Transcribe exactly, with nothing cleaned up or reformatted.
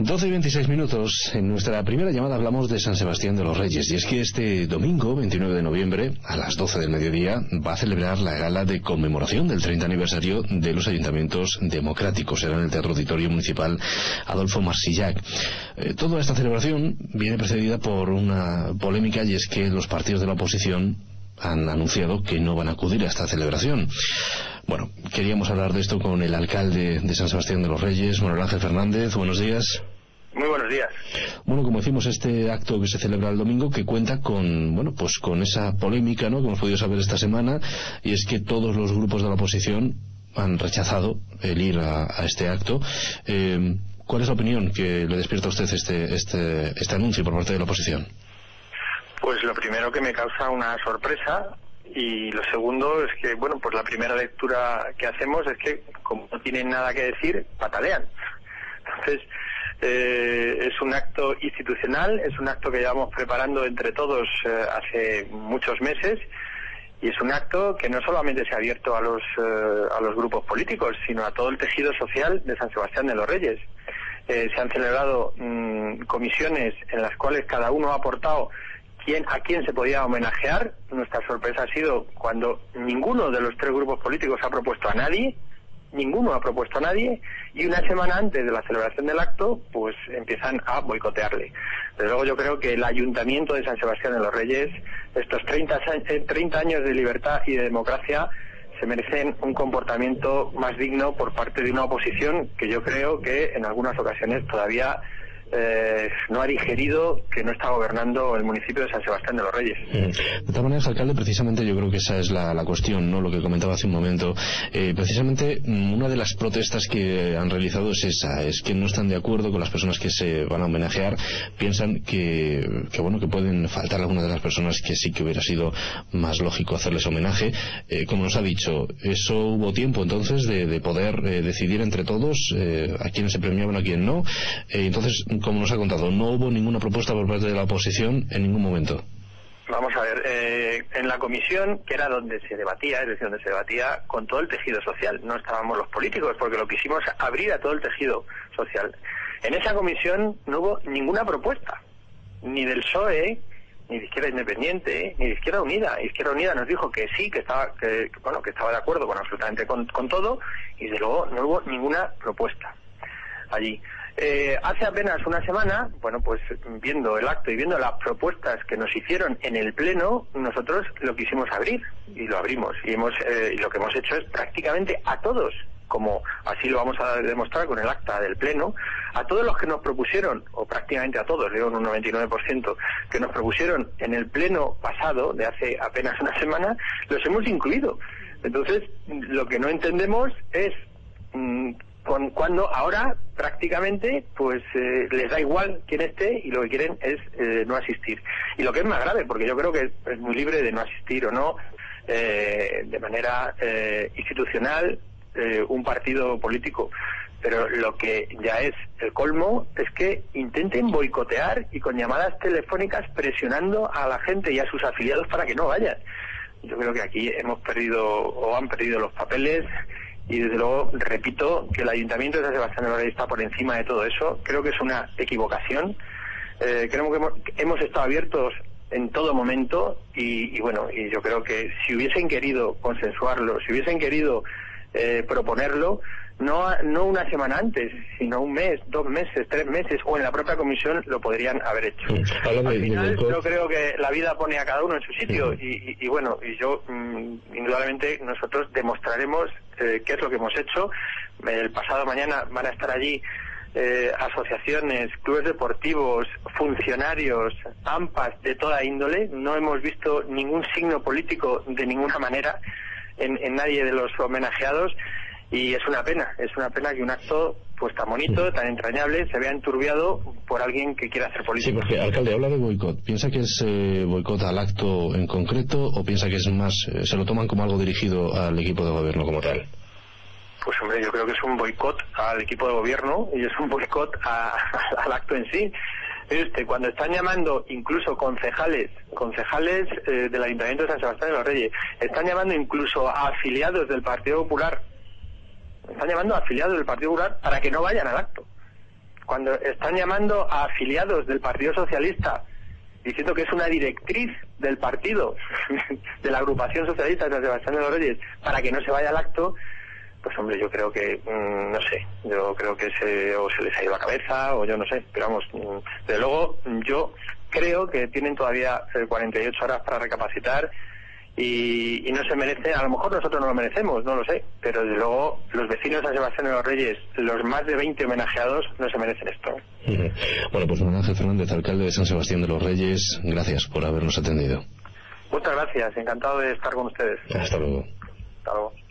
doce y veintiséis minutos. En nuestra primera llamada hablamos de San Sebastián de los Reyes, y es que este domingo, veintinueve de noviembre, a las doce del mediodía, va a celebrar la gala de conmemoración del treinta aniversario de los ayuntamientos democráticos. Será en el Teatro Auditorio Municipal Adolfo Marsillac. Eh, toda esta celebración viene precedida por una polémica, y es que los partidos de la oposición han anunciado que no van a acudir a esta celebración. Bueno, queríamos hablar de esto con el alcalde de San Sebastián de los Reyes, Manuel Ángel Fernández. Buenos días. Muy buenos días. Bueno, como decimos, este acto que se celebra el domingo, que cuenta con, bueno, pues con esa polémica, ¿no?, que hemos podido saber esta semana, y es que todos los grupos de la oposición han rechazado el ir a, a este acto. Eh, ¿Cuál es la opinión que le despierta a usted este, este, este anuncio por parte de la oposición? Pues lo primero, que me causa una sorpresa, y lo segundo es que, bueno, pues la primera lectura que hacemos es que, como no tienen nada que decir, patalean. Entonces, eh, es un acto institucional, es un acto que llevamos preparando entre todos eh, hace muchos meses, y es un acto que no solamente se ha abierto a los, eh, a los grupos políticos, sino a todo el tejido social de San Sebastián de los Reyes. Eh, se han celebrado mmm, comisiones en las cuales cada uno ha aportado quién, a quién se podía homenajear. Nuestra sorpresa ha sido cuando ninguno de los tres grupos políticos ha propuesto a nadie, ninguno ha propuesto a nadie, y una semana antes de la celebración del acto, pues empiezan a boicotearle. Desde luego yo creo que el Ayuntamiento de San Sebastián de los Reyes, estos treinta, treinta años de libertad y de democracia, se merecen un comportamiento más digno por parte de una oposición que yo creo que en algunas ocasiones todavía Eh, no ha digerido que no está gobernando el municipio de San Sebastián de los Reyes. De todas maneras, alcalde, precisamente yo creo que esa es la, la cuestión, ¿no?, lo que comentaba hace un momento. Eh, precisamente una de las protestas que han realizado es esa, es que no están de acuerdo con las personas que se van a homenajear. Piensan que, que bueno, que pueden faltar algunas de las personas que sí que hubiera sido más lógico hacerles homenaje. Eh, como nos ha dicho, eso hubo tiempo entonces de, de poder eh, decidir entre todos eh, a quién se premiaban, a quién no. Eh, entonces, como nos ha contado, no hubo ninguna propuesta por parte de la oposición en ningún momento. Vamos a ver, eh, en la comisión, que era donde se debatía, es decir, donde se debatía con todo el tejido social, no estábamos los políticos, porque lo quisimos abrir a todo el tejido social. En esa comisión no hubo ninguna propuesta, ni del P S O E, ni de Izquierda Independiente, ni de Izquierda Unida. Izquierda Unida nos dijo que sí, que estaba, que, bueno, que estaba de acuerdo con absolutamente con, con todo, y de luego no hubo ninguna propuesta allí. Eh, hace apenas una semana, bueno, pues viendo el acto y viendo las propuestas que nos hicieron en el Pleno, nosotros lo quisimos abrir, y lo abrimos, y hemos eh, y lo que hemos hecho es prácticamente a todos, como así lo vamos a demostrar con el acta del Pleno, a todos los que nos propusieron, o prácticamente a todos, digo un noventa y nueve por ciento, que nos propusieron en el Pleno pasado, de hace apenas una semana, los hemos incluido. Entonces, lo que no entendemos es mmm, con cuando ahora prácticamente pues eh, les da igual quién esté, y lo que quieren es eh, no asistir. Y lo que es más grave, porque yo creo que es muy libre de no asistir o no, eh, de manera eh, institucional, eh, un partido político, pero lo que ya es el colmo es que intenten boicotear, y con llamadas telefónicas presionando a la gente y a sus afiliados para que no vayan. Yo creo que aquí hemos perdido, o han perdido los papeles. Y desde luego, repito, que el Ayuntamiento de San Sebastián de los Reyes está por encima de todo eso. Creo que es una equivocación. Eh, creo que hemos, hemos estado abiertos en todo momento, y, y bueno, y yo creo que si hubiesen querido consensuarlo, si hubiesen querido eh, proponerlo, no, no una semana antes, sino un mes, dos meses, tres meses, o en la propia comisión lo podrían haber hecho. Sí. Al final, yo creo que la vida pone a cada uno en su sitio, sí. y, y, y bueno, y yo, mmm, indudablemente, nosotros demostraremos eh, qué es lo que hemos hecho. El pasado mañana van a estar allí eh, asociaciones, clubes deportivos, funcionarios, AMPAs de toda índole. No hemos visto ningún signo político de ninguna manera en, en nadie de los homenajeados. Y es una pena, es una pena que un acto pues tan bonito, tan entrañable, se vea enturbiado por alguien que quiera hacer política. Sí, porque, alcalde, habla de boicot. ¿Piensa que es eh, boicot al acto en concreto, o piensa que es más, eh, se lo toman como algo dirigido al equipo de gobierno como tal? Pues hombre, yo creo que es un boicot al equipo de gobierno, y es un boicot a, a, al acto en sí. Este, cuando están llamando incluso concejales, concejales eh, del Ayuntamiento de San Sebastián de los Reyes, están llamando incluso a afiliados del Partido Popular, están llamando a afiliados del Partido Popular para que no vayan al acto. cuando están llamando a afiliados del Partido Socialista, diciendo que es una directriz del partido, de la agrupación socialista de San Sebastián de los Reyes, para que no se vaya al acto, pues hombre, yo creo que, mmm, no sé, yo creo que se, o se les ha ido la cabeza, o yo no sé, pero vamos, mmm, desde luego, yo creo que tienen todavía cuarenta y ocho horas para recapacitar, y, y no se merece, a lo mejor nosotros no lo merecemos, no lo sé, pero desde luego los vecinos de San Sebastián de los Reyes, los más de veinte homenajeados, no se merecen esto. Uh-huh. Bueno, pues Miguel Ángel Fernández, alcalde de San Sebastián de los Reyes, gracias por habernos atendido. Muchas gracias, encantado de estar con ustedes. Hasta luego. Hasta luego.